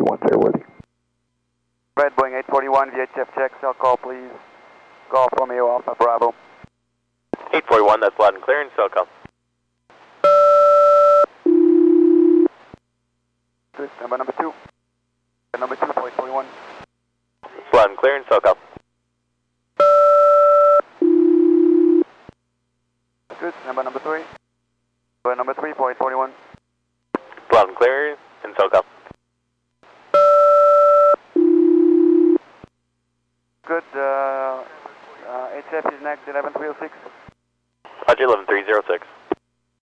841, airworthy. Red Boeing 841, VHF check, cell call please. Golf Romeo Alpha Bravo. 841, that's loud and clear, and cell call. Good, number 2. Number 2 for 841. It's loud and clear, and cell call. Good, number 3. Number 3 for 841. It's loud and clear, and cell call. Good, HF is next, 11306. Roger, 11306.